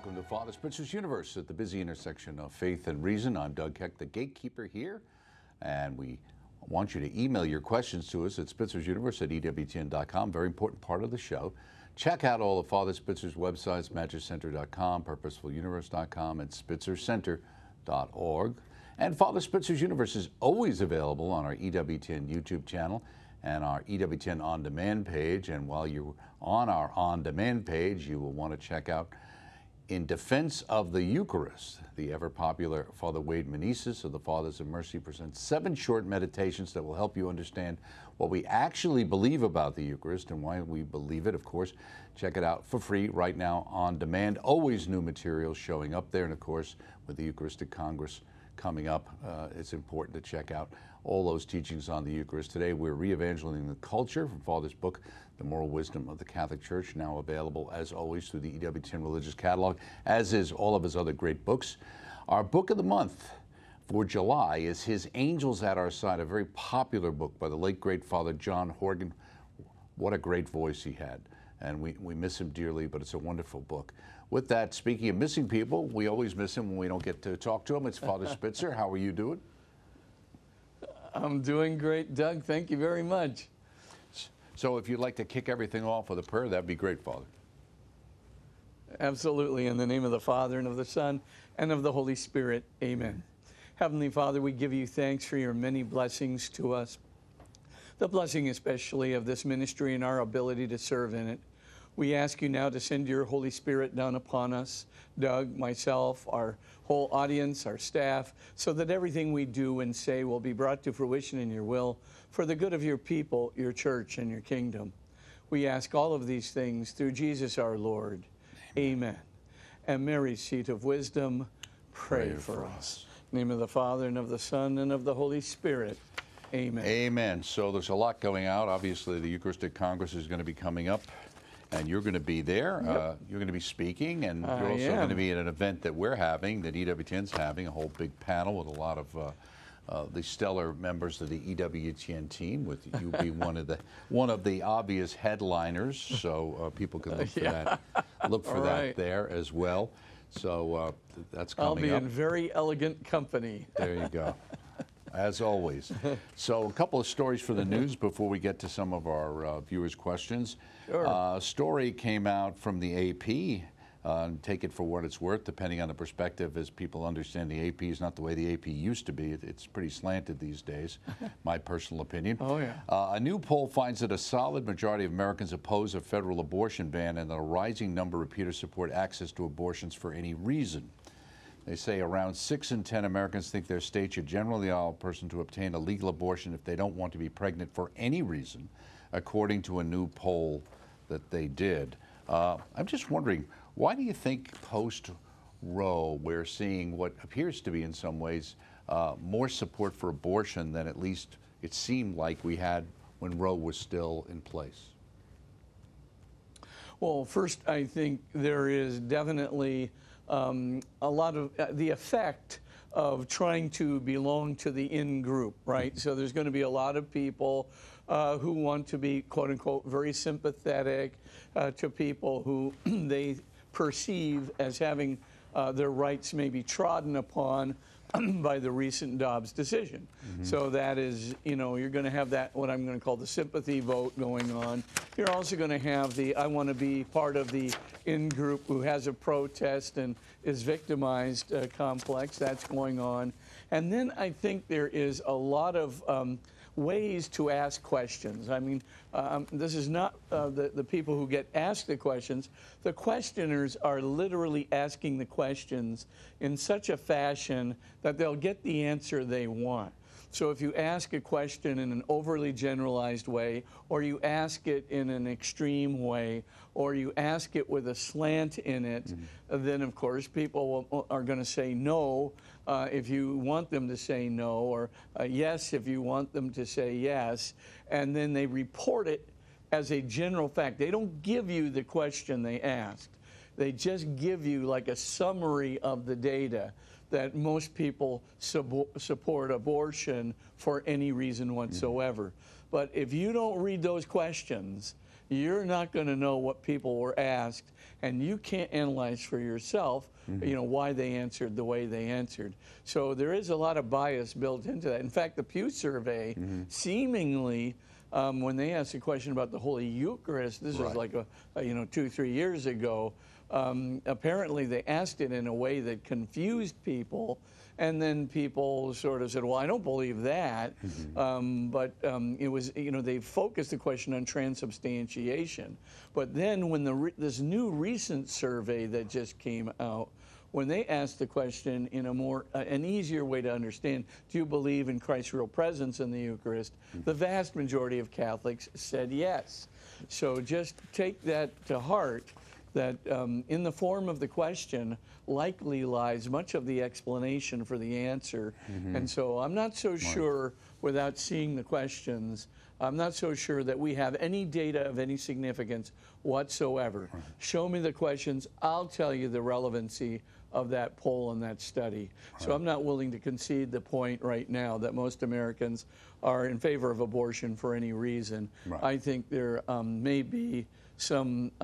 Welcome to Father Spitzer's Universe at the busy intersection of faith and reason. I'm Doug Keck, the gatekeeper here, and we want you to email your questions to us at spitzer'suniverse@ewtn.com. Very important part of the show. Check out all of Father Spitzer's websites, magicenter.com, purposefuluniverse.com, and spitzercenter.org. And Father Spitzer's Universe is always available on our EWTN YouTube channel and our EWTN On Demand page. And while you're on our On Demand page, you will want to check out In Defense of the Eucharist. The ever-popular Father Wade Meneses of the Fathers of Mercy presents 7 short meditations that will help you understand what we actually believe about the Eucharist and why we believe it. Of course, check it out for free right now on demand. Always new materials showing up there. And of course, with the Eucharistic Congress coming up, it's important to check out all those teachings on the Eucharist. Today, we're re-evangelizing the culture from Father's book, The Moral Wisdom of the Catholic Church, now available, as always, through the EWTN Religious Catalog, as is all of his other great books. Our book of the month for July is His Angels at Our Side, a very popular book by the late, great Father John Horgan. What a great voice he had, and we miss him dearly, but it's a wonderful book. With that, speaking of missing people, we always miss him when we don't get to talk to him. It's Father Spitzer. How are you doing? I'm doing great, Doug. Thank you very much. So if you'd like to kick everything off with a prayer, that'd be great, Father. Absolutely. In the name of the Father, and of the Son, and of the Holy Spirit. Amen. Heavenly Father, we give you thanks for your many blessings to us. The blessing especially of this ministry and our ability to serve in it. We ask you now to send your Holy Spirit down upon us, Doug, myself, our whole audience, our staff, so that everything we do and say will be brought to fruition in your will for the good of your people, your church, and your kingdom. We ask all of these things through Jesus our Lord. Amen. And Mary's seat of wisdom, pray for us. In the name of the Father, and of the Son, and of the Holy Spirit. Amen. Amen. So there's a lot going out. Obviously, the Eucharistic Congress is going to be coming up, and you're going to be there. Yep. You're going to be speaking, and you're also going to be at an event that we're having, that EWTN's having, a whole big panel with a lot of the stellar members of the EWTN team, with you being one of the obvious headliners. So people can look for that. Look for that there as well. So that's coming up. I'll be in very elegant company. There you go. As always. So a couple of stories for the news before we get to some of our viewers' questions. Sure. A story came out from the AP. Take it for what it's worth, depending on the perspective, as people understand the AP is not the way the AP used to be. It's pretty slanted these days, my personal opinion. Oh, yeah. A new poll finds that a solid majority of Americans oppose a federal abortion ban, and that a rising number appear to support access to abortions for any reason. They say around 6 in 10 Americans think their state should generally allow a person to obtain a legal abortion if they don't want to be pregnant for any reason, according to a new poll that they did. I'm just wondering, why do you think post-Roe we're seeing what appears to be in some ways more support for abortion than at least it seemed like we had when Roe was still in place? Well, first, I think there is definitely a lot of the effect of trying to belong to the in group, right? So there's going to be a lot of people who want to be, quote unquote, very sympathetic to people who they perceive as having their rights maybe trodden upon by the recent Dobbs decision. Mm-hmm. So that is, you're going to have that, what I'm going to call the sympathy vote going on. You're also going to have the I want to be part of the in-group who has a protest and is victimized complex. That's going on. And then I think there is a lot of ways to ask questions. I mean, this is not the people who get asked the questions. The questioners are literally asking the questions in such a fashion that they'll get the answer they want. So if you ask a question in an overly generalized way, or you ask it in an extreme way, or you ask it with a slant in it, then of course people are going to say no if you want them to say no, or yes if you want them to say yes, and then they report it as a general fact. They don't give you the question they asked. They just give you like a summary of the data that most people support abortion for any reason whatsoever. But if you don't read those questions, you're not going to know what people were asked, and you can't analyze for yourself, why they answered the way they answered. So there is a lot of bias built into that. In fact, the Pew survey seemingly, when they asked a question about the Holy Eucharist, this was like 2-3 years ago, apparently they asked it in a way that confused people, and then people sort of said, well, I don't believe that. But it was, they focused the question on transubstantiation. But then when this new recent survey that just came out, when they asked the question in a more, an easier way to understand, do you believe in Christ's real presence in the Eucharist? The vast majority of Catholics said yes. So just take that to heart, that in the form of the question likely lies much of the explanation for the answer. And so I'm not so sure, without seeing the questions, I'm not so sure that we have any data of any significance whatsoever. Show me the questions, I'll tell you the relevancy of that poll and that study. So I'm not willing to concede the point right now that most Americans are in favor of abortion for any reason. I think there may be some,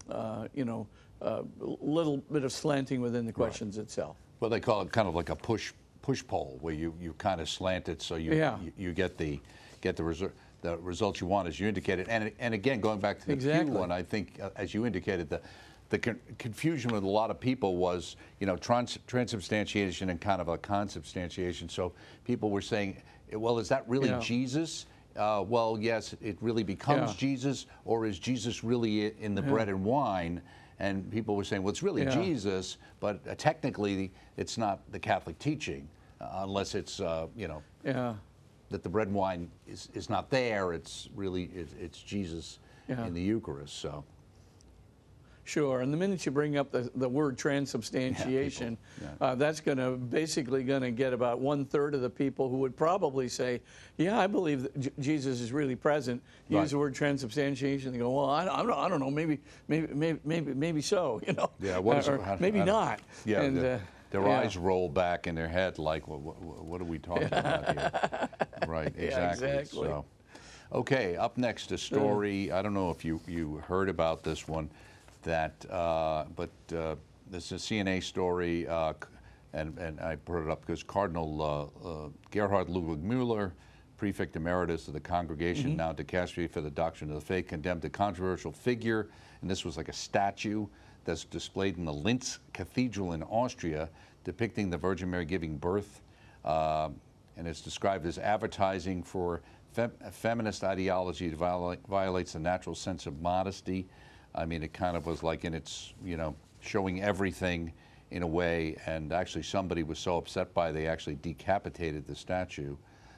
little bit of slanting within the questions itself. Well, they call it kind of like a push poll, where you kind of slant it so you get the results you want, as you indicated. And again, going back to the Pew one, I think, as you indicated, the confusion with a lot of people was, transubstantiation and kind of a consubstantiation. So people were saying, well, is that really Jesus? Well, yes, it really becomes Jesus, or is Jesus really in the bread and wine? And people were saying, well, it's really Jesus, but technically it's not the Catholic teaching, unless it's, that the bread and wine is not there. It's really, it's Jesus in the Eucharist. So. Sure, and the minute you bring up the word transubstantiation, that's basically going to get about 1/3 of the people who would probably say, yeah, I believe that Jesus is really present. Use the word transubstantiation, they go, well, I don't know, maybe so, Yeah, maybe not. Yeah, and, their eyes roll back in their head like, well, what are we talking about here? Right, exactly. Yeah, exactly. So, okay, up next, a story. I don't know if you heard about this one. But this is a CNA story, and I brought it up because Cardinal Gerhard Ludwig Müller, Prefect Emeritus of the Congregation, now Dicastery for the Doctrine of the Faith, condemned a controversial figure, and this was like a statue that's displayed in the Linz Cathedral in Austria, depicting the Virgin Mary giving birth, and it's described as advertising for feminist ideology that violates the natural sense of modesty. I mean, it kind of was like in its, showing everything in a way, and actually somebody was so upset by it, they actually decapitated the statue.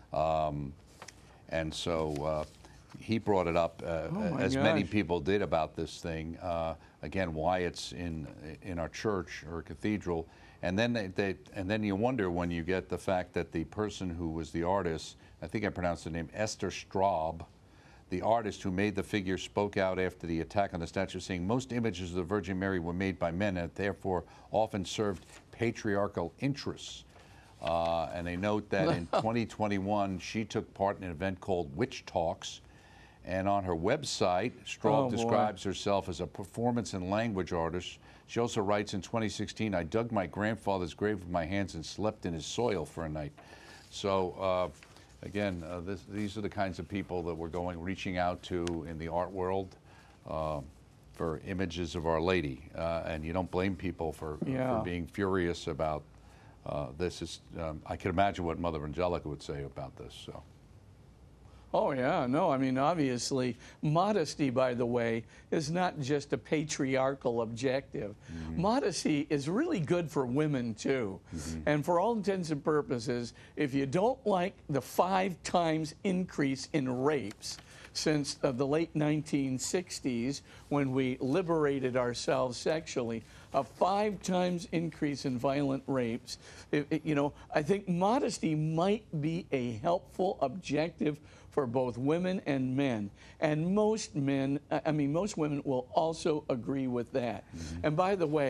And so he brought it up, as many people did, about this thing, again, why it's in our church or cathedral. And then then you wonder when you get the fact that the person who was the artist, I think I pronounced the name, Esther Straub, the artist who made the figure, spoke out after the attack on the statue, saying most images of the Virgin Mary were made by men and therefore often served patriarchal interests. And they note that in 2021, she took part in an event called Witch Talks. And on her website, Straub describes herself as a performance and language artist. She also writes, in 2016, I dug my grandfather's grave with my hands and slept in his soil for a night. So, again, these are the kinds of people that we're reaching out to in the art world for images of Our Lady. And you don't blame people for being furious about this. I can imagine what Mother Angelica would say about this. So. Oh, yeah, no, I mean, obviously, modesty, by the way, is not just a patriarchal objective. Modesty is really good for women, too. And for all intents and purposes, if you don't like the 5 times increase in rapes since the late 1960s, when we liberated ourselves sexually, a 5 times increase in violent rapes, I think modesty might be a helpful objective for both women and men. And most women will also agree with that. And by the way,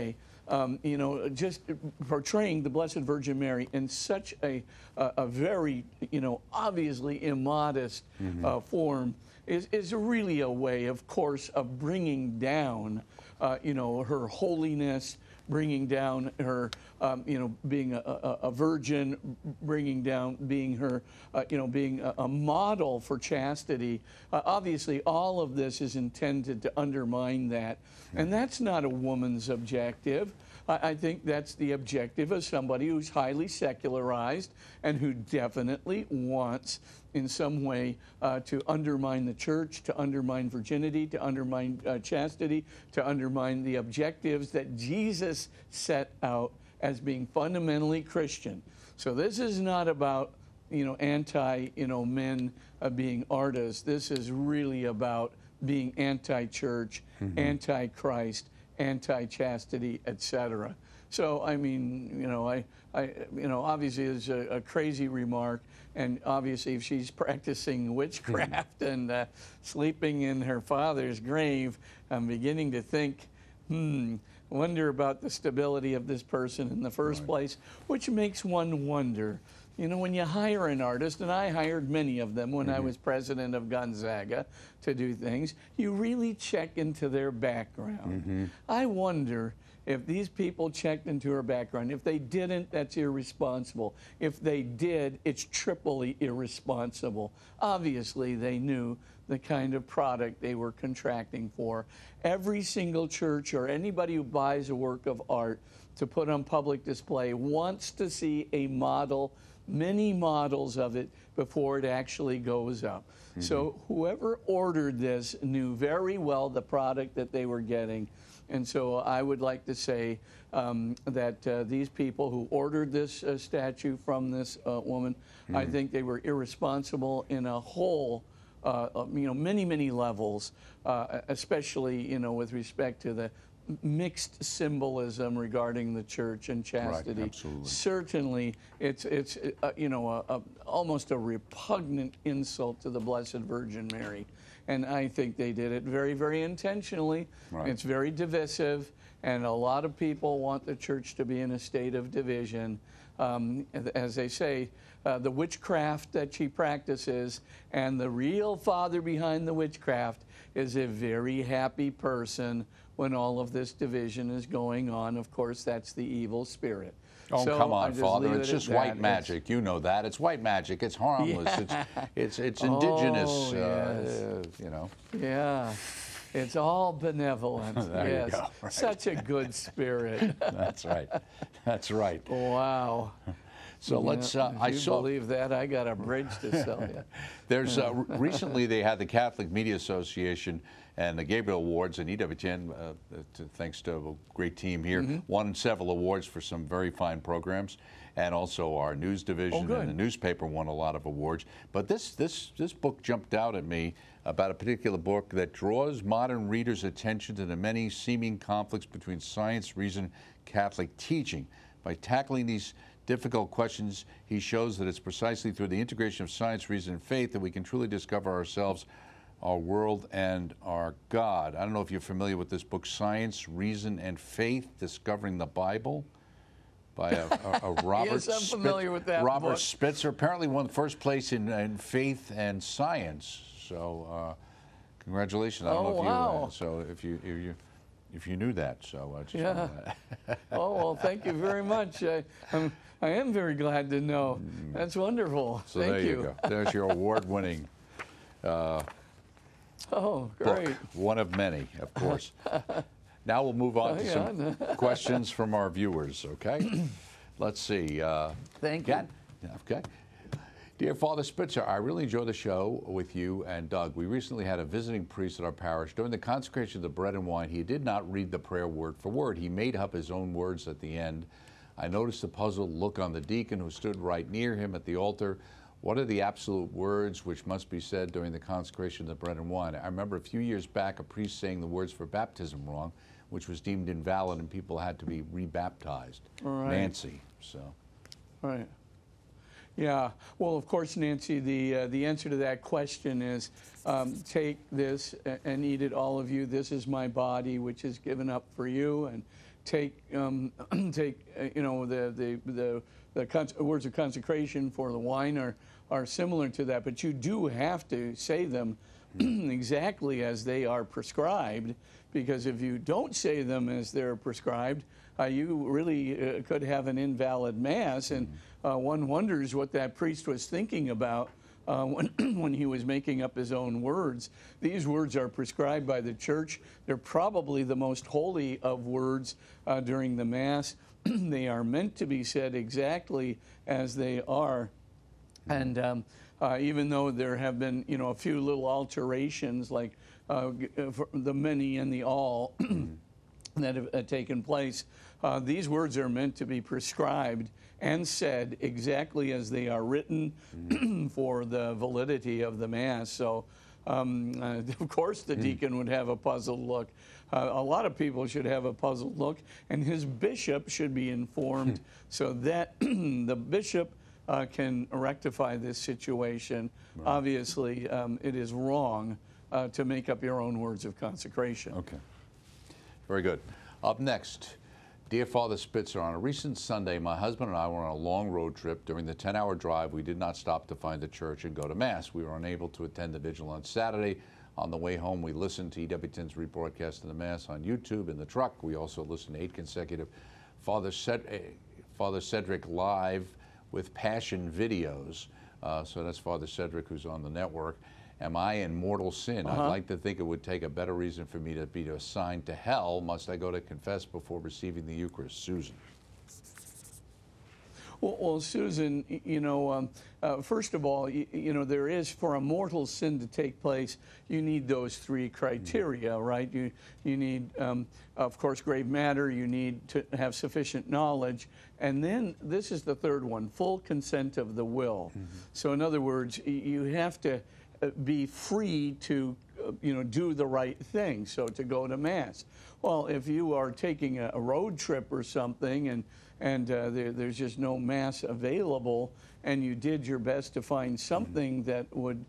just portraying the Blessed Virgin Mary in such a very, obviously immodest form is really a way, of course, of bringing down, her holiness, bringing down her, being a virgin, bringing down being her, being a model for chastity. Obviously, all of this is intended to undermine that. And that's not a woman's objective. I think that's the objective of somebody who's highly secularized and who definitely wants, in some way, to undermine the church, to undermine virginity, to undermine chastity, to undermine the objectives that Jesus set out as being fundamentally Christian. So this is not about, men being artists. This is really about being anti-church, anti-Christ, anti-chastity, etc. So, I mean, obviously it's a crazy remark, and obviously if she's practicing witchcraft and sleeping in her father's grave, I'm beginning to think, wonder about the stability of this person in the first place, which makes one wonder. When you hire an artist, and I hired many of them when I was president of Gonzaga to do things, you really check into their background. I wonder if these people checked into her background. If they didn't, that's irresponsible. If they did, it's triply irresponsible. Obviously, they knew the kind of product they were contracting for. Every single church or anybody who buys a work of art to put on public display wants to see a model, many models of it before it actually goes up. So whoever ordered this knew very well the product that they were getting. And so I would like to say that these people who ordered this statue from this woman, I think they were irresponsible in a whole, many, many levels, especially, with respect to the mixed symbolism regarding the church and chastity. Right, absolutely. Certainly, it's almost a repugnant insult to the Blessed Virgin Mary. And I think they did it very, very intentionally. Right. It's very divisive, and a lot of people want the church to be in a state of division. As they say, the witchcraft that she practices and the real father behind the witchcraft is a very happy person when all of this division is going on. Of course, that's the evil spirit. Oh, So come I on, just Father. leave It's it at just that. white magic. You know that. It's white magic. It's harmless. It's indigenous, Oh, yes. Yeah, it's all benevolent. There you Yes, go, right. such a good spirit. That's right. That's right. Wow. So let's, If I you saw, believe that, I got a bridge to sell you. there's, recently they had the Catholic Media Association and the Gabriel Awards, and EWTN, thanks to a great team here, won several awards for some very fine programs. And also our news division good. and the newspaper won a lot of awards. But this book jumped out at me about a particular book that draws modern readers' attention to the many seeming conflicts between science, reason, Catholic teaching. By tackling these difficult questions, he shows that it's precisely through the integration of science, reason, and faith that we can truly discover ourselves, our world, and our God. I don't know if you're familiar with this book, Science, Reason, and Faith, Discovering the Bible, by a Robert Yes, I'm familiar with that Robert book. Spitzer. Apparently won first place in faith and science. So congratulations. I don't know if wow. so if you knew that. So I just Yeah. Oh, well, thank you very much. I am very glad to know. That's wonderful. So Thank there you go. There's your award-winning Oh, book. great. One of many, of course. Now we'll move on to some questions from our viewers, okay? Let's see. Thank you. Okay. Dear Father Spitzer, I really enjoy the show with you and Doug. We recently had a visiting priest at our parish. During the consecration of the bread and wine, he did not read the prayer word for word. He made up his own words at the end. I noticed a puzzled look on the deacon who stood right near him at the altar. What are the absolute words which must be said during the consecration of the bread and wine? I remember a few years back a priest saying the words for baptism wrong, which was deemed invalid, and people had to be rebaptized. Right. Nancy, so. Right. Yeah. Well, of course, Nancy, the answer to that question is take this and eat it, all of you. This is my body, which is given up for you. take take the words of consecration for the wine are similar to that, but you do have to say them exactly as they are prescribed, because if you don't say them as they're prescribed, you really could have an invalid Mass, and one wonders what that priest was thinking about when he was making up his own words. These words are prescribed by the Church. They're probably the most holy of words during the Mass. They are meant to be said exactly as they are. And even though there have been, a few little alterations, like for the many and the all that have taken place, these words are meant to be prescribed and said exactly as they are written for the validity of the Mass. So, of course, the deacon would have a puzzled look. A lot of people should have a puzzled look, and his bishop should be informed so that the bishop can rectify this situation. Right. Obviously, it is wrong to make up your own words of consecration. Okay. Very good. Up next, dear Father Spitzer, on a recent Sunday, my husband and I were on a long road trip. During the 10-hour drive, we did not stop to find the church and go to Mass. We were unable to attend the vigil on Saturday. On the way home, we listened to EWTN's rebroadcast of the Mass on YouTube in the truck. We also listened to 8 consecutive Father Cedric Live with Passion videos. So that's Father Cedric, who's on the network. Am I in mortal sin? I'd like to think it would take a better reason for me to be assigned to hell. Must I go to confess before receiving the Eucharist? Susan. Well, Susan, first of all, there is, for a mortal sin to take place, you need those 3 criteria, right? You need, of course, grave matter. You need to have sufficient knowledge. And then this is the third one, full consent of the will. So in other words, you have to be free to, do the right thing, so to go to Mass. Well, if you are taking a road trip or something and there's just no Mass available, and you did your best to find something that would,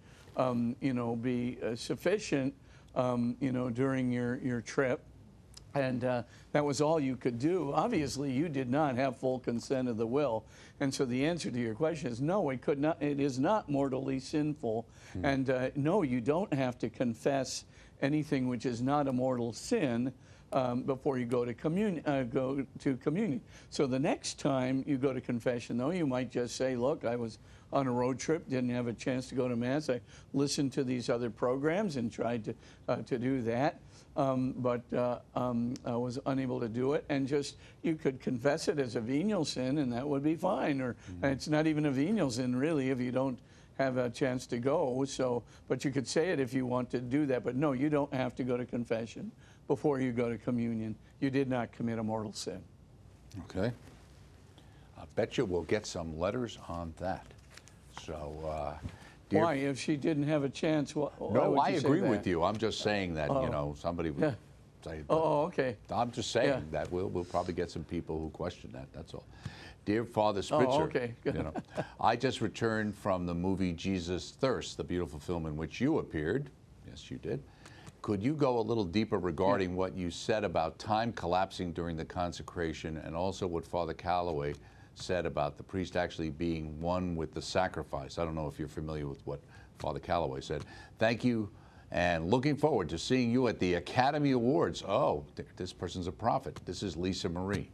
be sufficient, during your trip, and that was all you could do, obviously you did not have full consent of the will. And so the answer to your question is no, it is not mortally sinful. And no, you don't have to confess anything which is not a mortal sin before you go to communion. So the next time you go to confession, though, you might just say, look, I was on a road trip, didn't have a chance to go to Mass. I listened to these other programs and tried to do that. But I was unable to do it, and you could confess it as a venial sin, and that would be fine. Or it's not even a venial sin, really, if you don't have a chance to go. So, but you could say it if you want to do that. But no, you don't have to go to confession before you go to communion. You did not commit a mortal sin. Okay. I bet you we'll get some letters on that. So. Why? If she didn't have a chance, why no, would I you say agree that? with you. I'm just saying that, somebody would say. Oh, okay. I'm just saying that we'll probably get some people who question that. That's all. Dear Father Spitzer, okay. I just returned from the movie Jesus Thirst, the beautiful film in which you appeared. Yes, you did. Could you go a little deeper regarding what you said about time collapsing during the consecration, and also what Father Calloway said about the priest actually being one with the sacrifice? I don't know if you're familiar with what Father Calloway said. Thank you, and looking forward to seeing you at the Academy Awards. Oh, this person's a prophet. This is Lisa Marie.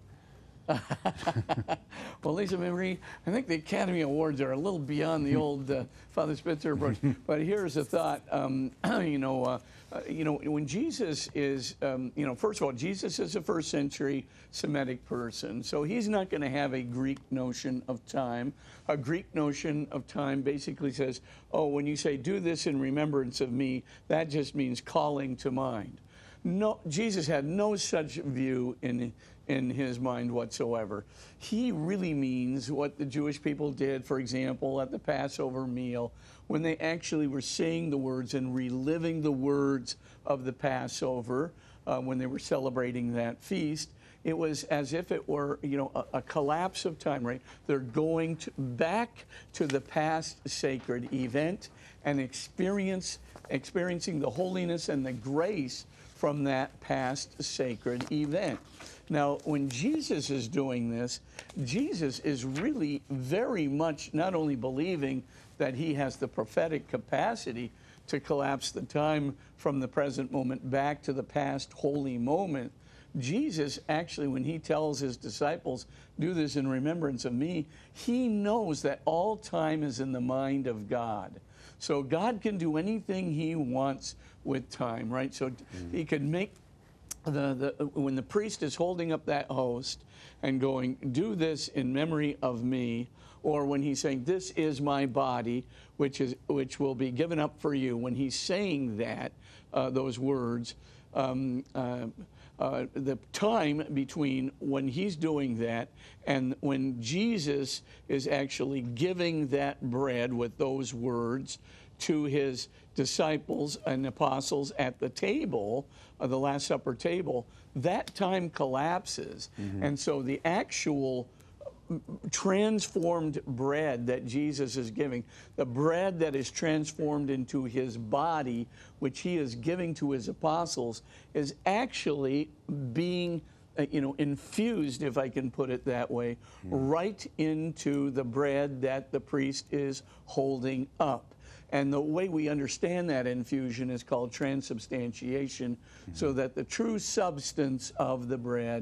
Well, Lisa Marie, I think the Academy Awards are a little beyond the old Father Spitzer, but here's a thought. When Jesus is, first of all, Jesus is a first century Semitic person, so he's not going to have a Greek notion of time. A Greek notion of time basically says, oh, when you say do this in remembrance of me, that just means calling to mind. No, Jesus had no such view in his mind whatsoever. He really means what the Jewish people did, for example, at the Passover meal, when they actually were saying the words and reliving the words of the Passover when they were celebrating that feast. It was as if it were, a collapse of time, right? They're going back to the past sacred event and experiencing the holiness and the grace from that past sacred event. Now, when Jesus is doing this, Jesus is really very much not only believing that he has the prophetic capacity to collapse the time from the present moment back to the past holy moment. Jesus actually, when he tells his disciples, do this in remembrance of me, he knows that all time is in the mind of God. So God can do anything he wants with time, right? So he could make when the priest is holding up that host and going, do this in memory of me, or when he's saying, this is my body, which will be given up for you, when he's saying that, those words, the time between when he's doing that and when Jesus is actually giving that bread with those words to his disciples and apostles at the table, the Last Supper table, that time collapses. And so the actual transformed bread that Jesus is giving, the bread that is transformed into his body, which he is giving to his apostles, is actually being infused, if I can put it that way, right into the bread that the priest is holding up. And the way we understand that infusion is called transubstantiation, so that the true substance of the bread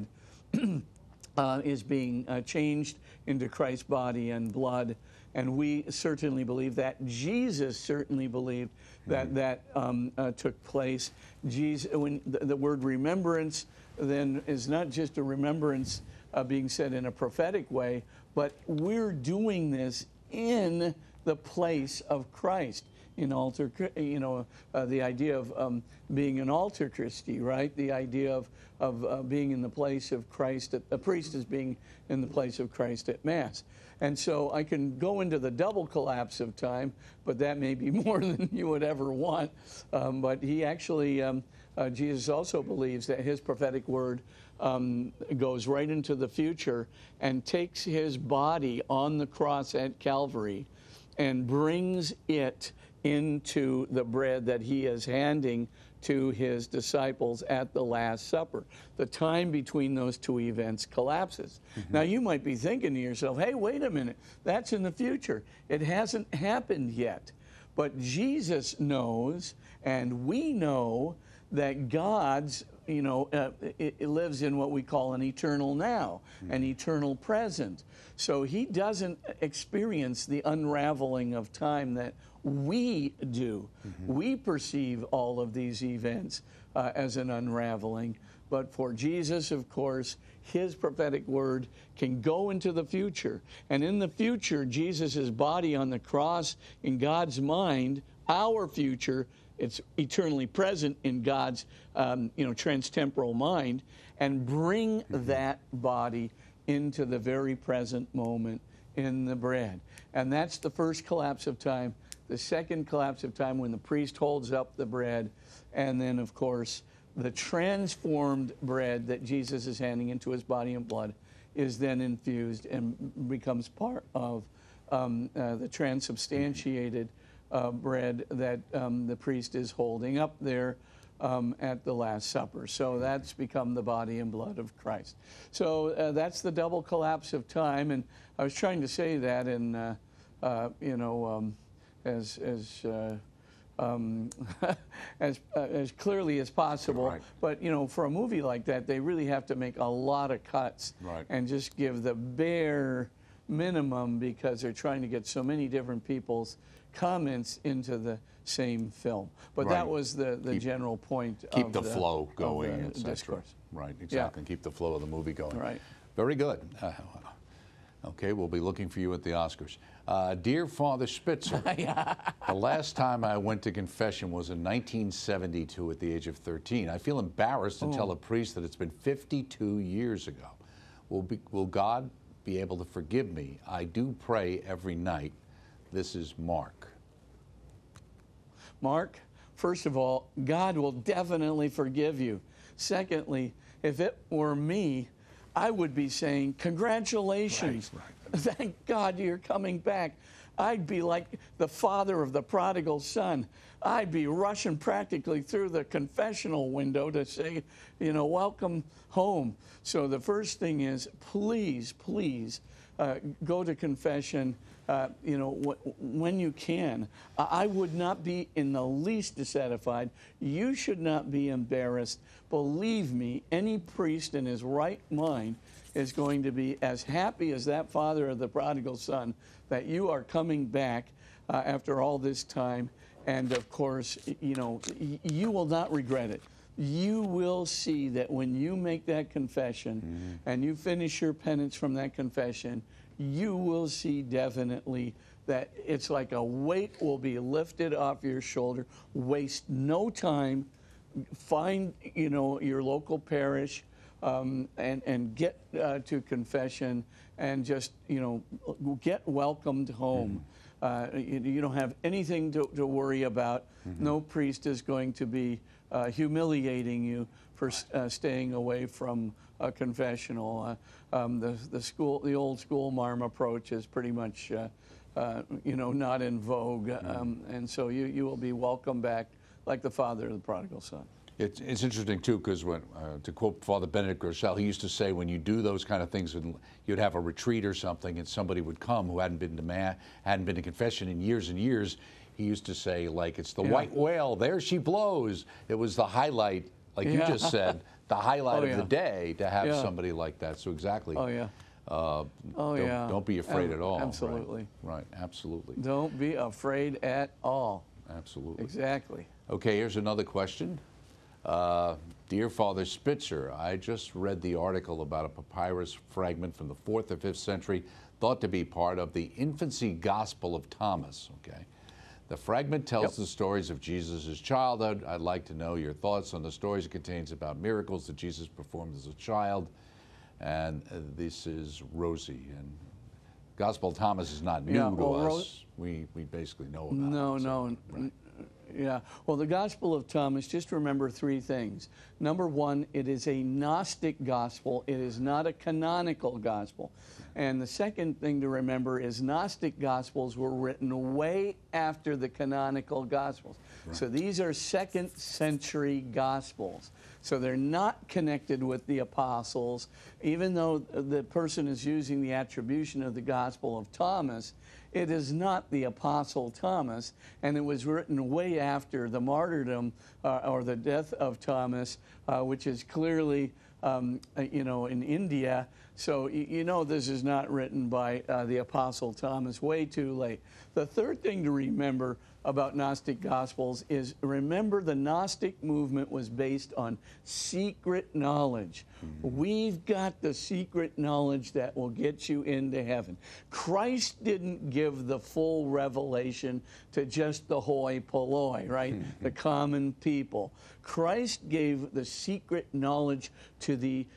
is being changed into Christ's body and blood. And we certainly believe that. Jesus certainly believed that that took place. Jesus, when the word remembrance then is not just a remembrance being said in a prophetic way, but we're doing this in the place of Christ. In altar, the idea of being an altar Christi, right? The idea of being in the place of Christ. A priest is being in the place of Christ at Mass. And so I can go into the double collapse of time, but that may be more than you would ever want. But he actually, Jesus also believes that his prophetic word goes right into the future and takes his body on the cross at Calvary and brings it into the bread that he is handing to his disciples at the Last Supper. The time between those two events collapses. Now you might be thinking to yourself, hey, wait a minute, that's in the future. It hasn't happened yet. But Jesus knows, and we know, that God's, it lives in what we call an eternal now, an eternal present. So he doesn't experience the unraveling of time that we do. We perceive all of these events as an unraveling. But for Jesus, of course, his prophetic word can go into the future. And in the future, Jesus' body on the cross, in God's mind, our future, it's eternally present in God's, transtemporal mind, and bring that body into the very present moment in the bread. And that's the first collapse of time. The second collapse of time, when the priest holds up the bread, and then, of course, the transformed bread that Jesus is handing into his body and blood is then infused and becomes part of the transubstantiated bread that the priest is holding up there at the Last Supper. So that's become the body and blood of Christ. So that's the double collapse of time. And I was trying to say that in, as clearly as possible. Right. But for a movie like that, they really have to make a lot of cuts and just give the bare minimum, because they're trying to get so many different people's comments into the same film. But that was the general point. Keep the flow going, of the etc. discourse. Right, exactly. Keep the flow of the movie going. Right. Very good. Okay, we'll be looking for you at the Oscars. Dear Father Spitzer, the last time I went to confession was in 1972 at the age of 13. I feel embarrassed to tell a priest that it's been 52 years ago. Will God be able to forgive me? I do pray every night. This is Mark. Mark, first of all, God will definitely forgive you. Secondly, if it were me, I would be saying, congratulations. Right. Thank God you're coming back. I'd be like the father of the prodigal son. I'd be rushing practically through the confessional window to say, welcome home. So the first thing is, please, please go to confession, when you can. I would not be in the least dissatisfied. You should not be embarrassed. Believe me, any priest in his right mind is going to be as happy as that father of the prodigal son that you are coming back after all this time. And of course, you will not regret it. You will see that when you make that confession and you finish your penance from that confession, you will see definitely that it's like a weight will be lifted off your shoulder. Waste no time. Find, your local parish and get to confession and just, get welcomed home. You don't have anything to worry about. No priest is going to be humiliating you for staying away from a confessional. The old school marm approach is pretty much, not in vogue. And so you will be welcomed back like the father of the prodigal son. It's interesting too, because when to quote Father Benedict Groeschel, he used to say when you do those kind of things, and you'd have a retreat or something, and somebody would come who hadn't been to confession in years and years. He used to say, like, it's the white whale, there she blows. It was the highlight, like you just said, the highlight of the day to have somebody like that. So exactly. Don't be afraid at all. Absolutely. Right, absolutely. Don't be afraid at all. Absolutely. Exactly. Okay, here's another question. Dear Father Spitzer, I just read the article about a papyrus fragment from the 4th or 5th century thought to be part of the infancy gospel of Thomas. Okay, the fragment tells the stories of Jesus' childhood. I'd like to know your thoughts on the stories it contains about miracles that Jesus performed as a child. And this is Rosie. And Gospel of Thomas is not new to us. We basically know about it. Right. Yeah. Well, the Gospel of Thomas, just remember three things. Number one, it is a Gnostic gospel. It is not a canonical gospel. And the second thing to remember is Gnostic gospels were written way after the canonical gospels. Right. So these are 2nd century gospels. So they're not connected with the apostles. Even though the person is using the attribution of the Gospel of Thomas, it is not the Apostle Thomas, and it was written way after the martyrdom or the death of Thomas, which is clearly, in India. So this is not written by the Apostle Thomas, way too late. The third thing to remember about Gnostic Gospels is, remember, the Gnostic movement was based on secret knowledge. We've got the secret knowledge that will get you into heaven. Christ didn't give the full revelation to just the hoi polloi, right? The common people. Christ gave the secret knowledge to the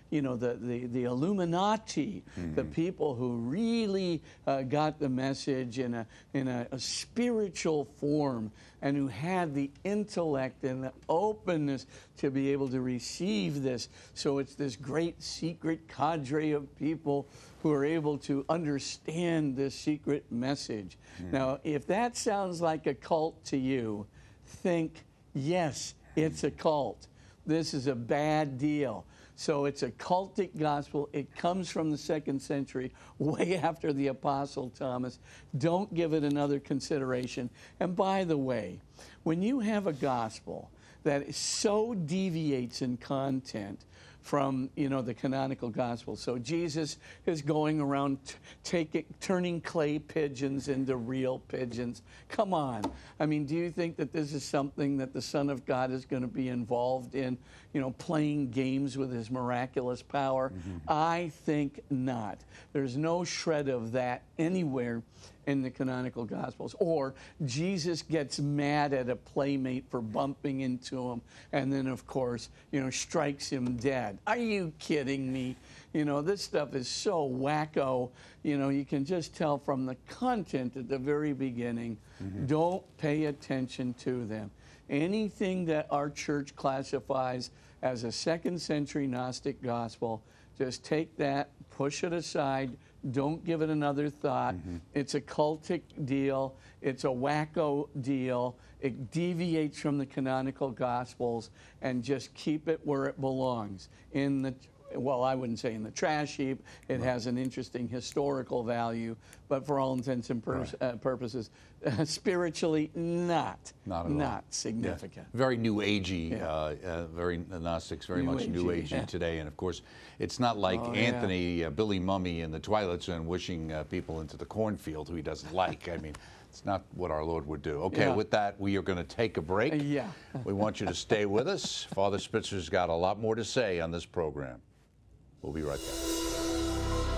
Illuminati, the people who really got the message in a spiritual form, and who had the intellect and the openness to be able to receive this. So it's this great secret cadre of people who are able to understand this secret message. Now, if that sounds like a cult to you, think, yes, it's a cult. This is a bad deal. So it's a cultic gospel. It comes from the 2nd century, way after the Apostle Thomas. Don't give it another consideration. And by the way, when you have a gospel that so deviates in content from, the canonical gospel. So Jesus is going around turning clay pigeons into real pigeons. Come on. I mean, do you think that this is something that the Son of God is going to be involved in, playing games with his miraculous power? I think not. There's no shred of that anywhere in the canonical Gospels. Or Jesus gets mad at a playmate for bumping into him, and then, of course, strikes him dead. Are you kidding me? This stuff is so wacko. You can just tell from the content at the very beginning. Don't pay attention to them. Anything that our church classifies as a 2nd century Gnostic gospel, just take that, push it aside. Don't give it another thought. It's a cultic deal. It's a wacko deal. It deviates from the canonical Gospels, and just keep it where it belongs. Well, I wouldn't say in the trash heap. It has an interesting historical value, but for all intents and purposes, spiritually not significant. Yeah. Very New Agey, very Gnostics, very much New Agey today. And of course, it's not like Anthony, Billy Mummy in the Twilight Zone wishing people into the cornfield who he doesn't like. I mean, it's not what our Lord would do. Okay, with that, we are going to take a break. We want you to stay with us. Father Spitzer's got a lot more to say on this program. We'll be right back.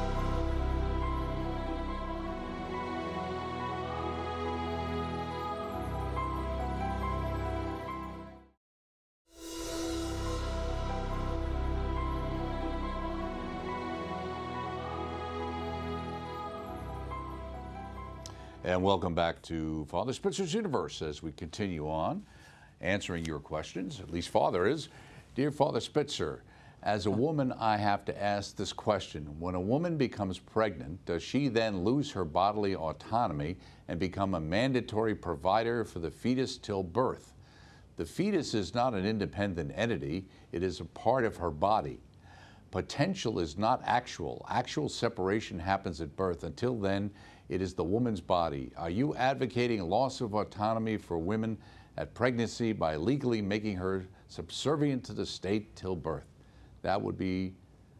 And welcome back to Father Spitzer's Universe as we continue on answering your questions. At least Father is. Dear Father Spitzer, as a woman, I have to ask this question. When a woman becomes pregnant, does she then lose her bodily autonomy and become a mandatory provider for the fetus till birth? The fetus is not an independent entity. It is a part of her body. Potential is not actual. Actual separation happens at birth. Until then, it is the woman's body. Are you advocating loss of autonomy for women at pregnancy by legally making her subservient to the state till birth? That would be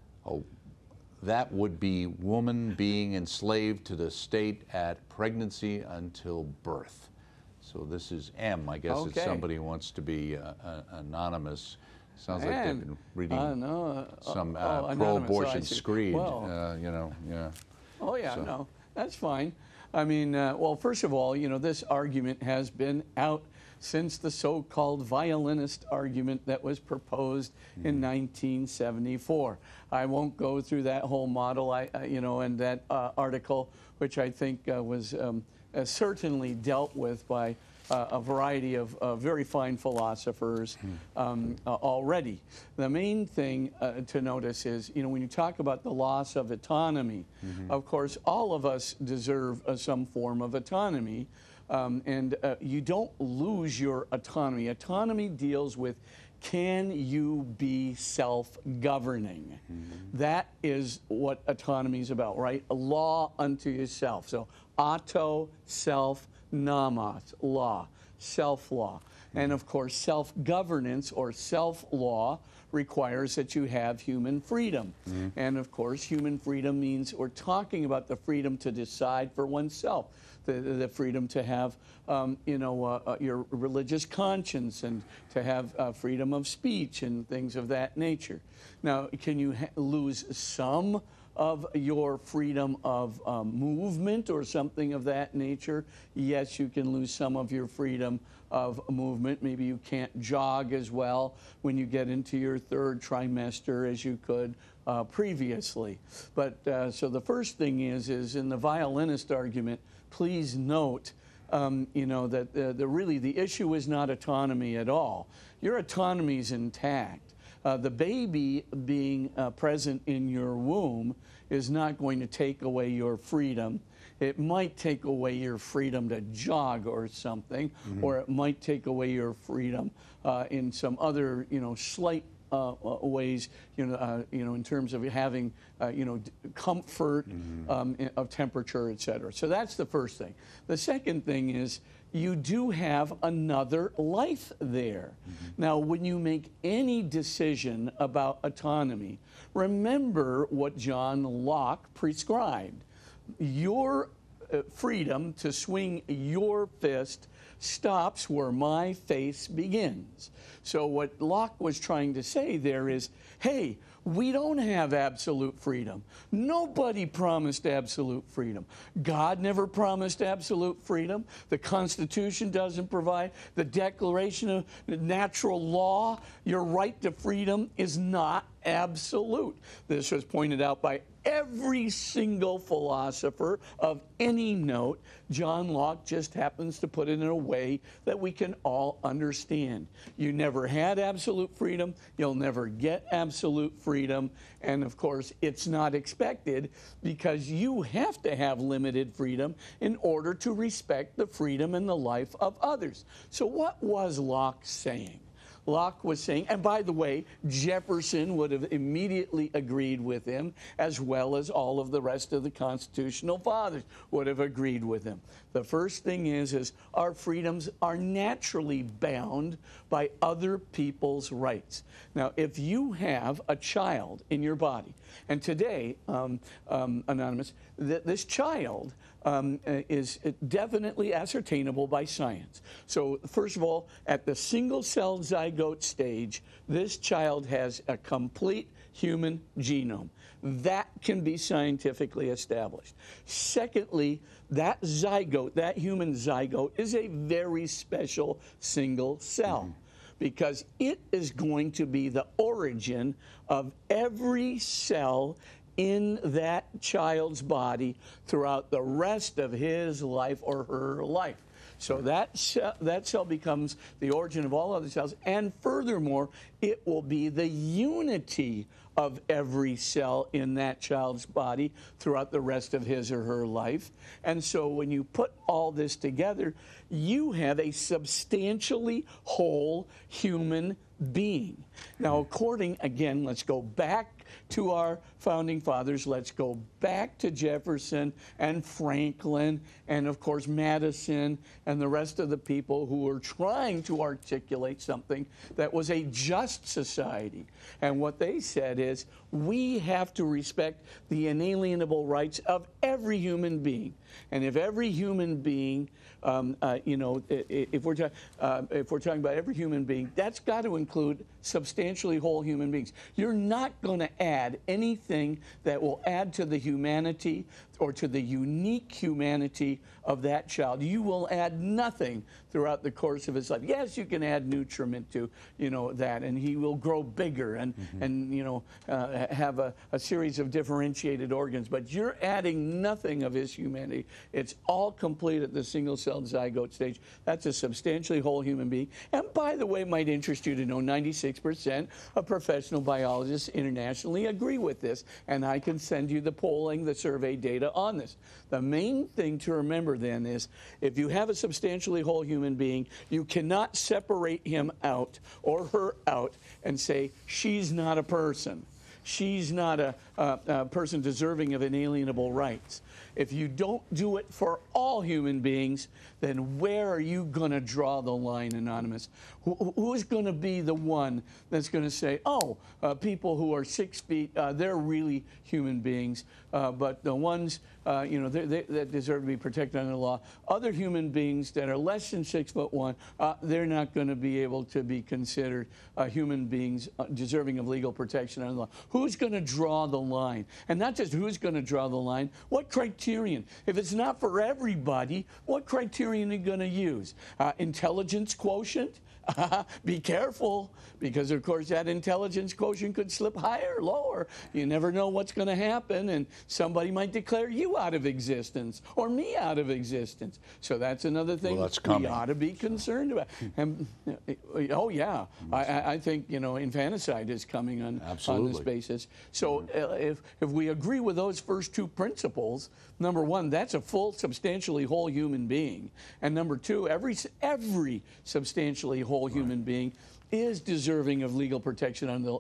woman being enslaved to the state at pregnancy until birth. So this is M. I guess it's somebody who wants to be anonymous. Sounds like they've been reading some pro-abortion screed. Well, Oh yeah, no, that's fine. I mean, well, first of all, this argument has been out since the so-called violinist argument that was proposed in 1974. I won't go through that whole model, and that article, which I think was certainly dealt with by a variety of very fine philosophers already. The main thing to notice is, when you talk about the loss of autonomy, of course, all of us deserve some form of autonomy. And you don't lose your autonomy. Autonomy deals with, can you be self-governing? That is what autonomy is about, right? A law unto yourself. So auto, self, nomos, law, self-law. And of course, self-governance or self-law requires that you have human freedom. And of course, human freedom means we're talking about the freedom to decide for oneself. The freedom to have, your religious conscience, and to have freedom of speech and things of that nature. Now, can you lose some of your freedom of movement or something of that nature? Yes, you can lose some of your freedom of movement. Maybe you can't jog as well when you get into your third trimester as you could previously. But so the first thing is in the violinist argument, please note, that really the issue is not autonomy at all. Your autonomy is intact. The baby being present in your womb is not going to take away your freedom. It might take away your freedom to jog or something, or it might take away your freedom in some other, slight ways, in terms of having, comfort of temperature, et cetera. So that's the first thing. The second thing is you do have another life there. Now, when you make any decision about autonomy, remember what John Locke prescribed. Your freedom to swing your fist stops where my face begins. So what Locke was trying to say there is, hey, we don't have absolute freedom. Nobody promised absolute freedom. God never promised absolute freedom. The Constitution doesn't provide. The Declaration of Natural Law, your right to freedom is not absolute. This was pointed out by every single philosopher of any note. John Locke just happens to put it in a way that we can all understand. You never had absolute freedom. You'll never get absolute freedom. And of course, it's not expected because you have to have limited freedom in order to respect the freedom and the life of others. So what was Locke saying? Locke was saying, and by the way, Jefferson would have immediately agreed with him, as well as all of the rest of the constitutional fathers would have agreed with him. The first thing is our freedoms are naturally bound by other people's rights. Now, if you have a child in your body, and today, Anonymous, this child is definitely ascertainable by science. So first of all, at the single-cell zygote stage, this child has a complete human genome. That can be scientifically established. Secondly, that zygote, that human zygote, is a very special single cell. Because it is going to be the origin of every cell in that child's body throughout the rest of his life or her life. So that cell becomes the origin of all other cells, and furthermore, it will be the unity of every cell in that child's body throughout the rest of his or her life. And so when you put all this together, you have a substantially whole human being. Now, according, again, let's go back to our founding fathers. Let's go back to Jefferson and Franklin and, of course, Madison and the rest of the people who were trying to articulate something that was a just society. And what they said is, we have to respect the inalienable rights of every human being. And if every human being, if we're talking about every human being, that's got to include substantially whole human beings. You're not going to add anything that will add to the humanity or to the unique humanity of that child. You will add nothing throughout the course of his life. Yes, you can add nutriment to, that, and he will grow bigger and have a series of differentiated organs, but you're adding nothing of his humanity. It's all complete at the single-celled zygote stage. That's a substantially whole human being. And by the way, it might interest you to know 96% of professional biologists internationally agree with this, and I can send you the polling, the survey data on this. The main thing to remember then is, if you have a substantially whole human being, you cannot separate him out or her out and say, she's not a person. She's not a person deserving of inalienable rights. If you don't do it for all human beings, then where are you going to draw the line, Anonymous? Who is going to be the one that's going to say, people who are 6 feet, they're really human beings, but the ones that deserve to be protected under the law, other human beings that are less than 6'1", they're not going to be able to be considered human beings deserving of legal protection under the law. Who's going to draw the line? And not just who's going to draw the line, what criterion? If it's not for everybody, what criterion are you going to use? Intelligence quotient? Be careful, because of course that intelligence quotient could slip higher or lower. You never know what's going to happen, and somebody might declare you out of existence or me out of existence. So that's another thing we ought to be concerned about. And oh yeah, I think infanticide is coming on this basis. So if we agree with those first two principles, number one, that's a full, substantially whole human being, and number two, every substantially whole human being is deserving of legal protection under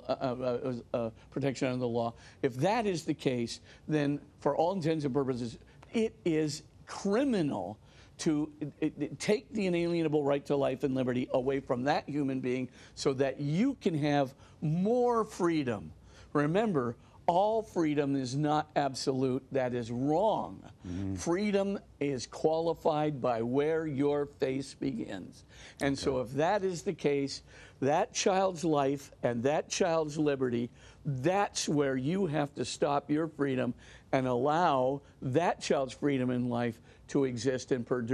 the law. If that is the case, then for all intents and purposes, it is criminal to take the inalienable right to life and liberty away from that human being so that you can have more freedom. Remember, all freedom is not absolute. That is wrong. Freedom is qualified by where your face begins. And so if that is the case, that child's life and that child's liberty, that's where you have to stop your freedom and allow that child's freedom in life to exist and perdure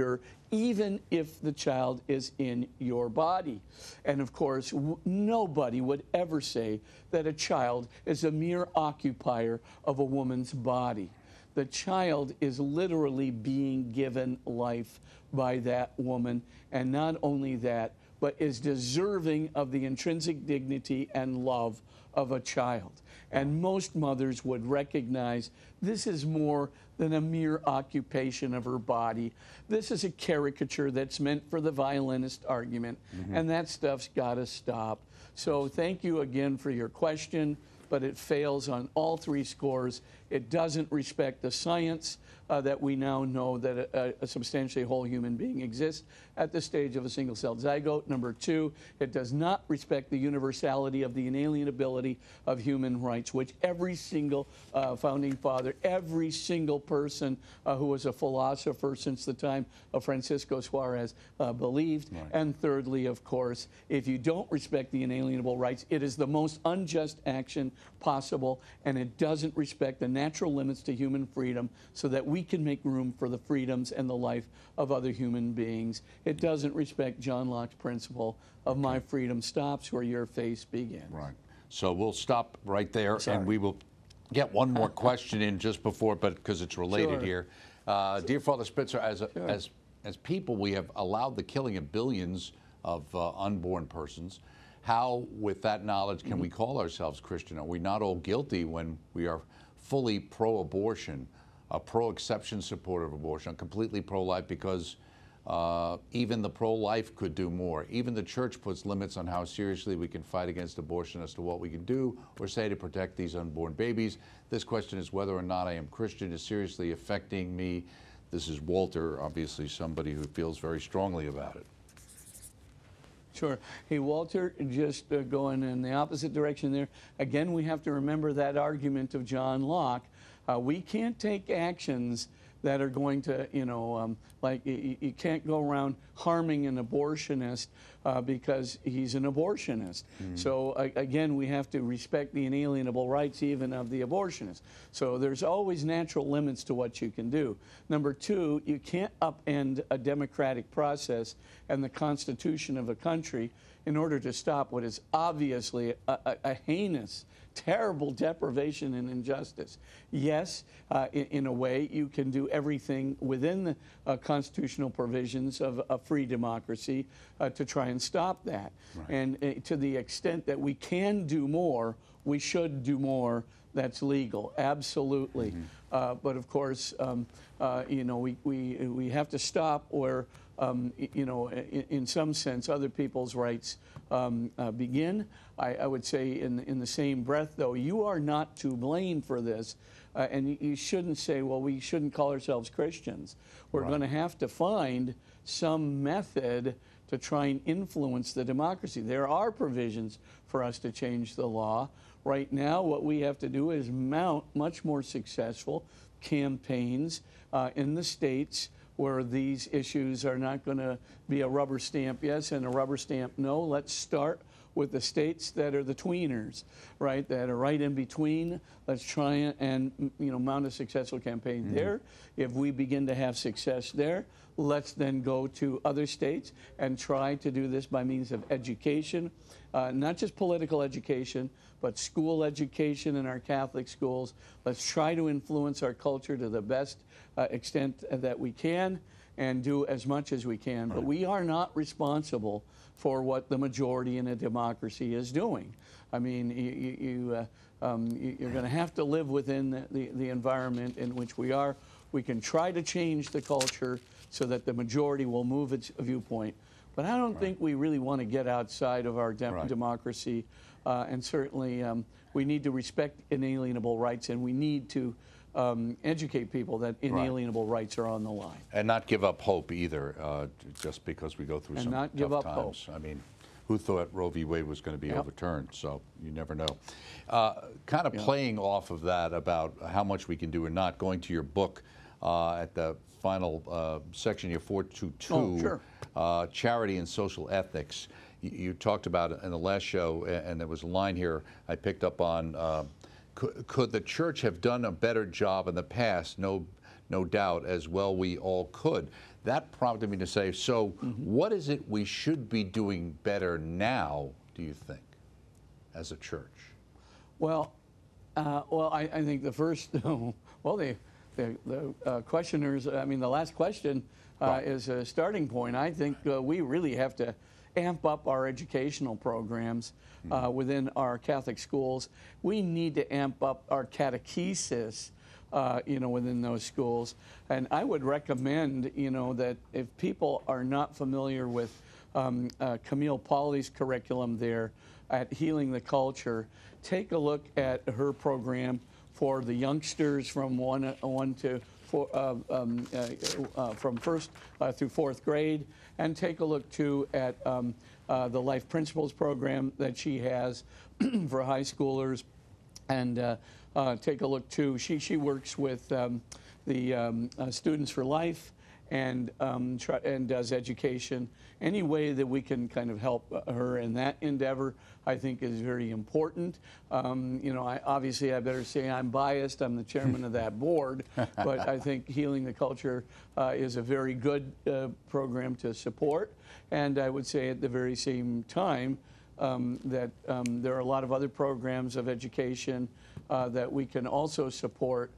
even if the child is in your body. And of course, nobody would ever say that a child is a mere occupier of a woman's body. The child is literally being given life by that woman, and not only that, but is deserving of the intrinsic dignity and love of a child. And most mothers would recognize this is more than a mere occupation of her body. This is a caricature that's meant for the violinist argument, and that stuff's got to stop. So thank you again for your question, but it fails on all 3 scores. It doesn't respect the science that we now know that a substantially whole human being exists at the stage of a single-celled zygote. Number 2, it does not respect the universality of the inalienability of human rights, which every single founding father, every single person who was a philosopher since the time of Francisco Suarez believed. Right. And thirdly, of course, if you don't respect the inalienable rights, it is the most unjust action possible, and it doesn't respect the natural limits to human freedom so that we can make room for the freedoms and the life of other human beings. It doesn't respect John Locke's principle of my freedom stops where your face begins. Right. So we'll stop right there, Sorry. and we will get one more question in just before, but because it's related Sure. here. Dear Father Spitzer, as people, we have allowed the killing of billions of unborn persons. How, with that knowledge, can we call ourselves Christian? Are we not all guilty when we are fully pro-abortion, a pro-exception supporter of abortion, completely pro-life, because even the pro-life could do more. Even the church puts limits on how seriously we can fight against abortion as to what we can do or say to protect these unborn babies. This question is whether or not I am Christian is seriously affecting me. This is Walter, obviously somebody who feels very strongly about it. Sure. Hey, Walter, just going in the opposite direction there. Again, we have to remember that argument of John Locke. We can't take actions that are going to, like you can't go around harming an abortionist because he's an abortionist. So again, we have to respect the inalienable rights even of the abortionist. So there's always natural limits to what you can do. Number 2, you can't upend a democratic process and the Constitution of a country in order to stop what is obviously a heinous, terrible deprivation and injustice. Yes, in a way, you can do everything within the constitutional provisions of a free democracy to try and stop that. Right. And to the extent that we can do more, we should do more that's legal, absolutely. But of course, we have to stop where, in some sense, other people's rights begin. I would say in the same breath, though, you are not to blame for this. And you shouldn't say, well, we shouldn't call ourselves Christians. We're going to have to find some method to try and influence the democracy. There are provisions for us to change the law. Right now, what we have to do is mount much more successful campaigns in the states where these issues are not going to be a rubber stamp yes and a rubber stamp no. Let's start with the states that are the tweeners, right, that are right in between. Let's try and mount a successful campaign there. If we begin to have success there, let's then go to other states and try to do this by means of education, not just political education, but school education in our Catholic schools. Let's try to influence our culture to the best extent that we can and do as much as we can. But we are not responsible for what the majority in a democracy is doing. I mean, you're going to have to live within the environment in which we are. We can try to change the culture so that the majority will move its viewpoint. But I don't think we really want to get outside of our democracy. And certainly we need to respect inalienable rights, and we need to educate people that inalienable rights are on the line. And not give up hope either, just because we go through some not give tough up times. hope. I mean, who thought Roe v. Wade was going to be overturned? So you never know. Kind of playing off of that about how much we can do or not, going to your book at the final section here, 422, Charity and Social Ethics. You talked about it in the last show, and there was a line here I picked up on, could the church have done a better job in the past, no doubt, as well we all could. That prompted me to say, so what is it we should be doing better now, do you think, as a church? Well, I think the first, well, the questioners, I mean, the last question is a starting point. I think we really have to amp up our educational programs within our Catholic schools. We need to amp up our catechesis, within those schools. And I would recommend, that if people are not familiar with Camille Pauly's curriculum there at Healing the Culture, take a look at her program for the youngsters from from first through fourth grade, and take a look too at the Life Principles program that she has for high schoolers, and take a look too. She works with the Students for Life and does education. Any way that we can kind of help her in that endeavor, I think, is very important. Obviously I better say I'm biased. I'm the chairman of that board, but I think Healing the Culture is a very good program to support. And I would say at the very same time that there are a lot of other programs of education that we can also support.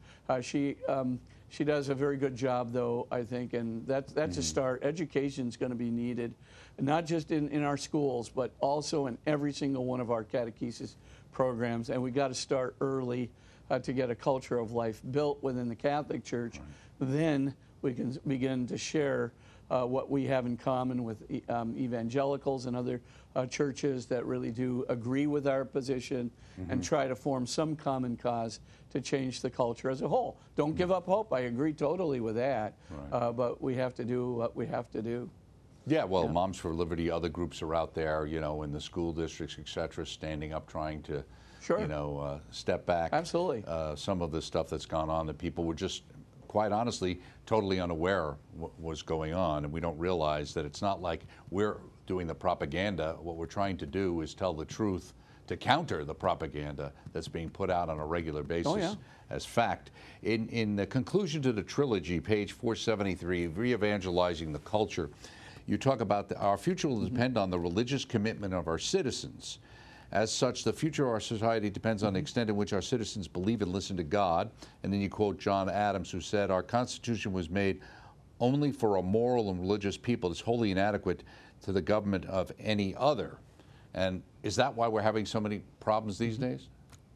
She does a very good job, though, I think, and that's a start. Education is going to be needed, not just in our schools, but also in every single one of our catechesis programs. And we got to start early to get a culture of life built within the Catholic Church. Right. Then we can begin to share what we have in common with evangelicals and other churches that really do agree with our position, and try to form some common cause to change the culture as a whole. Don't give up hope. I agree totally with that. Right. But we have to do what we have to do. Yeah, well, yeah. Moms for Liberty, other groups are out there, in the school districts, et cetera, standing up, trying to, sure. Step back. Absolutely. Some of the stuff that's gone on that people were just, quite honestly, totally unaware what was going on, and we don't realize that it's not like we're doing the propaganda. What we're trying to do is tell the truth to counter the propaganda that's being put out on a regular basis as fact. In the conclusion to the trilogy, page 473, Re-Evangelizing the Culture, you talk about our future will depend on the religious commitment of our citizens. As such, the future of our society depends on the extent in which our citizens believe and listen to God. And then you quote John Adams, who said, "Our Constitution was made only for a moral and religious people. It's wholly inadequate to the government of any other." And is that why we're having so many problems these days?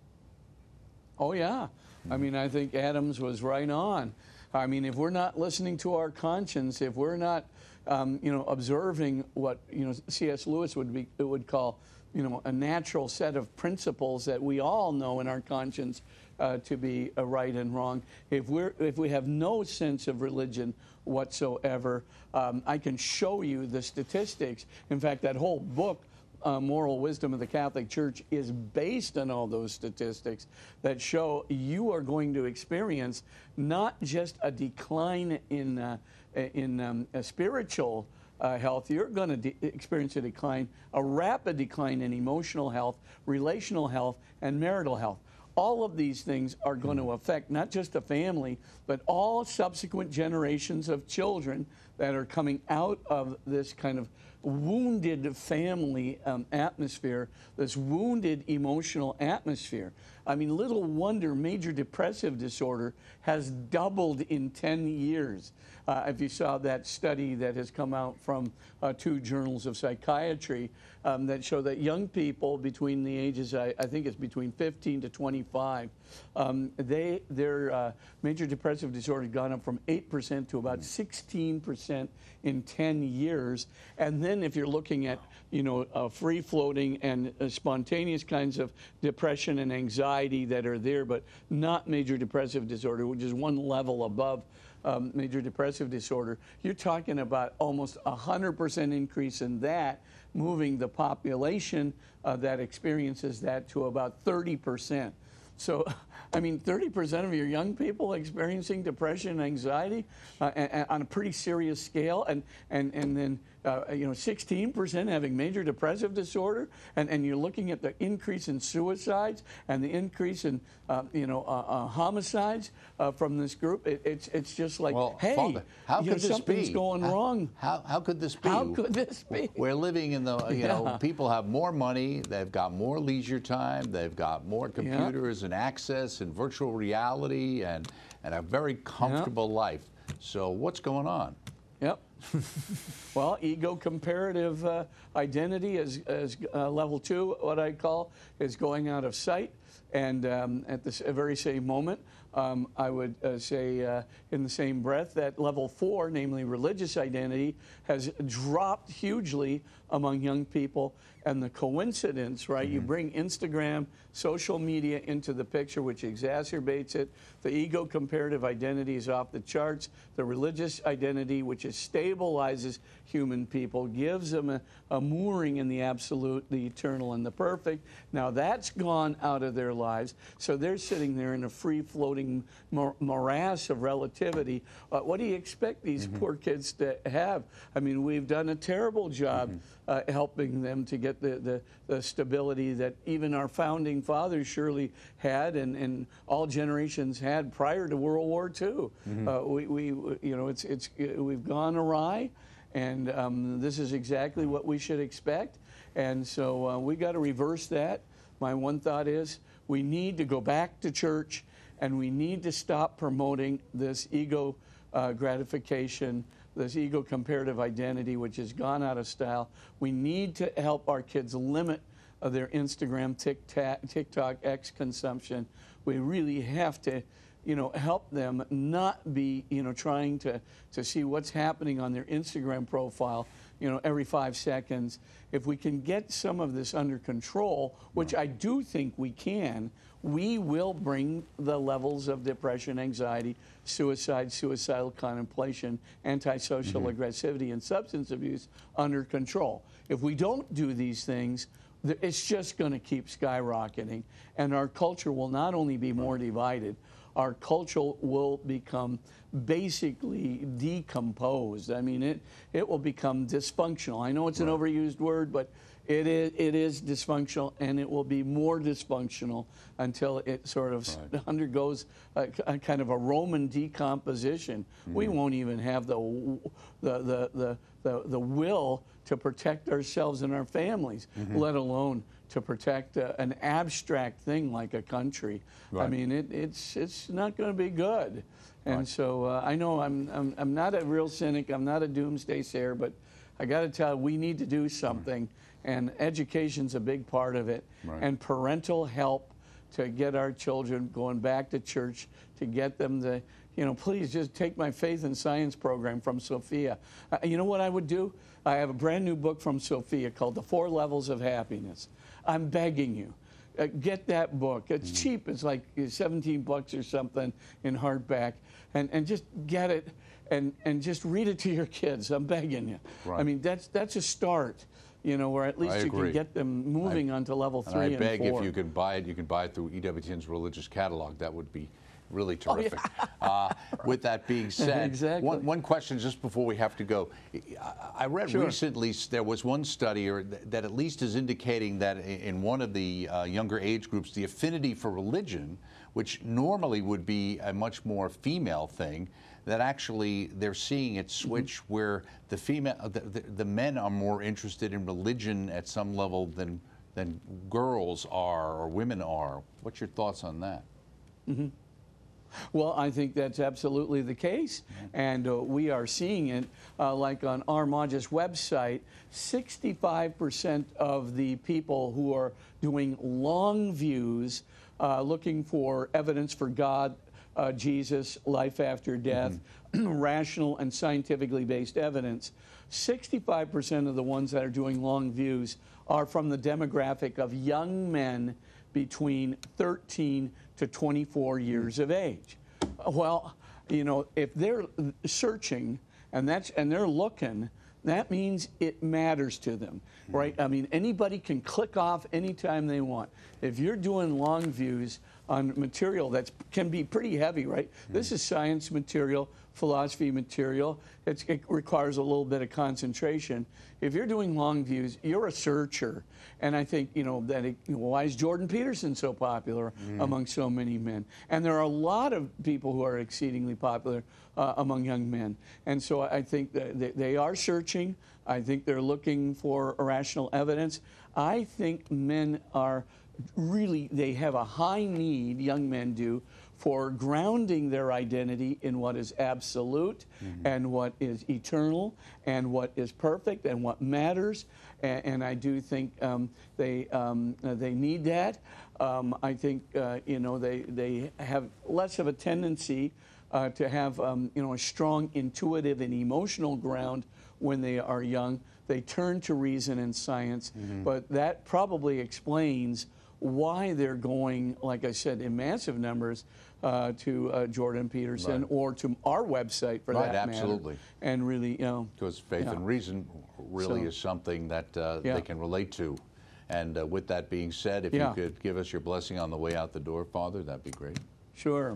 Oh, yeah. I mean, I think Adams was right on. I mean, if we're not listening to our conscience, if we're not, observing what, C.S. Lewis would call, a natural set of principles that we all know in our conscience to be right and wrong. If we have no sense of religion whatsoever, I can show you the statistics. In fact, that whole book, Moral Wisdom of the Catholic Church, is based on all those statistics that show you are going to experience not just a decline in spiritual health, you're going to experience a rapid decline in emotional health, relational health, and marital health. All of these things are going to affect not just the family, but all subsequent generations of children that are coming out of this kind of wounded family atmosphere, this wounded emotional atmosphere. I mean, little wonder major depressive disorder has doubled in 10 years. If you saw that study that has come out from 2 journals of psychiatry that show that young people between the ages, I think it's between 15 to 25, their major depressive disorder has gone up from 8% to about 16% in 10 years. And then if you're looking at, free-floating and spontaneous kinds of depression and anxiety that are there, but not major depressive disorder, which is one level above major depressive disorder, you're talking about almost 100% increase in that, moving the population that experiences that to about 30%. So, I mean, 30% of your young people experiencing depression and anxiety on a pretty serious scale, and then 16% having major depressive disorder, and you're looking at the increase in suicides and the increase in homicides from this group. It's just like, Well, hey, Father, how could this something's be? going wrong. How could this be? How could this be? We're living in the, Yeah. people have more money, they've got more leisure time, they've got more computers and access and virtual reality and a very comfortable life. So what's going on? Yep. Well, ego comparative identity is level 2, what I call, is going out of sight. And at the very same moment, I would say in the same breath that level 4, namely religious identity, has dropped hugely among young people. And the coincidence, right? You bring Instagram, social media into the picture, which exacerbates it. The ego comparative identity is off the charts. The religious identity, which stabilizes human people, gives them a mooring in the absolute, the eternal, and the perfect. Now that's gone out of their lives. So they're sitting there in a free-floating morass of relativity. What do you expect these poor kids to have? I mean, we've done a terrible job helping them to get the stability that even our founding fathers surely had, and all generations had prior to World War II. We've gone awry, and this is exactly what we should expect. And so we got to reverse that. My one thought is we need to go back to church, and we need to stop promoting this ego gratification, this ego comparative identity, which has gone out of style. We need to help our kids limit their Instagram, TikTok, X consumption. We really have to, help them not be, trying to see what's happening on their Instagram profile, every 5 seconds. If we can get some of this under control, which I do think we can, we will bring the levels of depression, anxiety, suicide, suicidal contemplation, antisocial aggressivity, and substance abuse under control. If we don't do these things, it's just going to keep skyrocketing. And our culture will not only be more divided, our culture will become basically decomposed. I mean, it will become dysfunctional. I know it's an overused word, but it is dysfunctional, and it will be more dysfunctional until it sort of undergoes a kind of a Roman decomposition. We won't even have the will to protect ourselves and our families, let alone to protect an abstract thing like a country. I mean, it's not going to be good. And so I know I'm not a real cynic. I'm not a doomsday sayer, but I got to tell you, we need to do something. And education's a big part of it. And parental help to get our children going back to church, to get them to, please just take my faith and science program from Sophia. You know what I would do? I have a brand new book from Sophia called The 4 Levels of Happiness. I'm begging you, get that book. It's cheap. It's like $17 or something in hardback. And just get it and just read it to your kids. I'm begging you. I mean, that's a start. Where at least you can get them moving onto level 3 and 4. And I beg if you can buy it, you can buy it through EWTN's religious catalog. That would be really terrific. With that being said, one question just before we have to go. I read recently there was one study that at least is indicating that in one of the younger age groups, the affinity for religion, which normally would be a much more female thing, that actually they're seeing it switch where the men are more interested in religion at some level than girls are or women are. What's your thoughts on that? Well, I think that's absolutely the case, and we are seeing it like on Armagis' website. 65% of the people who are doing long views, looking for evidence for God, Jesus, life after death, rational and scientifically based evidence, 65% of the ones that are doing long views are from the demographic of young men between 13 to 24 years of age. Well, if they're searching and they're looking, that means it matters to them, right? I mean, anybody can click off anytime they want. If you're doing long views on material that can be pretty heavy, right? This is science material philosophy material. It requires a little bit of concentration. If you're doing long views, you're a searcher. And I think, why is Jordan Peterson so popular among so many men? And there are a lot of people who are exceedingly popular among young men. And so I think that they are searching. I think they're looking for irrational evidence. I think men are really, they have a high need, young men do, for grounding their identity in what is absolute and what is eternal and what is perfect and what matters. And I do think they need that. I think they have less of a tendency to have a strong intuitive and emotional ground when they are young. They turn to reason and science, but that probably explains why they're going, like I said, in massive numbers to Jordan Peterson or to our website for that matter. Absolutely. And really, because faith and reason really is something that they can relate to. And with that being said, if you could give us your blessing on the way out the door, Father, that'd be great. Sure.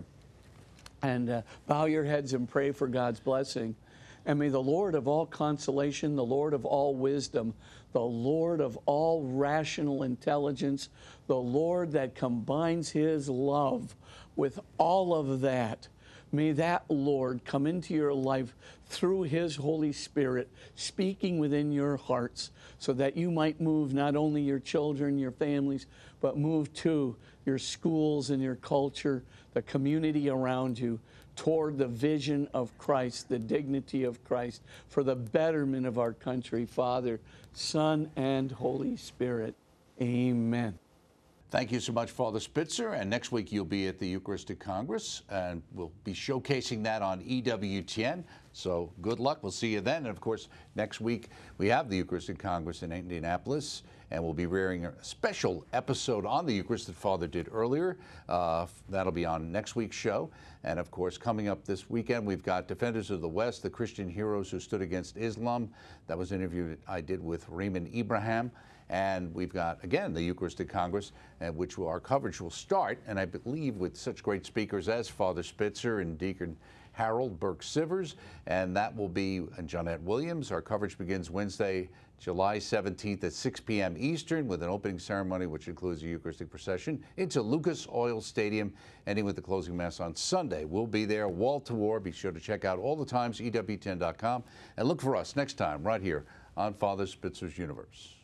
And bow your heads and pray for God's blessing. And may the Lord of all consolation, the Lord of all wisdom, the Lord of all rational intelligence, the Lord that combines His love with all of that, may that Lord come into your life through His Holy Spirit, speaking within your hearts, so that you might move not only your children, your families, but move to your schools and your culture, the community around you, toward the vision of Christ, the dignity of Christ, for the betterment of our country, Father, Son, and Holy Spirit. Amen. Thank you so much, Father Spitzer. And next week you'll be at the Eucharistic Congress, and we'll be showcasing that on EWTN. So good luck. We'll see you then. And of course, next week we have the Eucharistic Congress in Indianapolis, and we'll be rearing a special episode on the Eucharist that Father did earlier. That'll be on next week's show. And of course, coming up this weekend, we've got Defenders of the West, the Christian heroes who stood against Islam. That was an interview that I did with Raymond Ibrahim. And we've got, again, the Eucharistic Congress, which our coverage will start, and I believe with such great speakers as Father Spitzer and Deacon Harold Burke-Sivers, and that will be Johnnette Williams. Our coverage begins Wednesday, July 17th at 6 p.m. Eastern with an opening ceremony, which includes a Eucharistic procession into Lucas Oil Stadium, ending with the closing Mass on Sunday. We'll be there wall to wall. Be sure to check out all the times, EWTN.com, and look for us next time right here on Father Spitzer's Universe.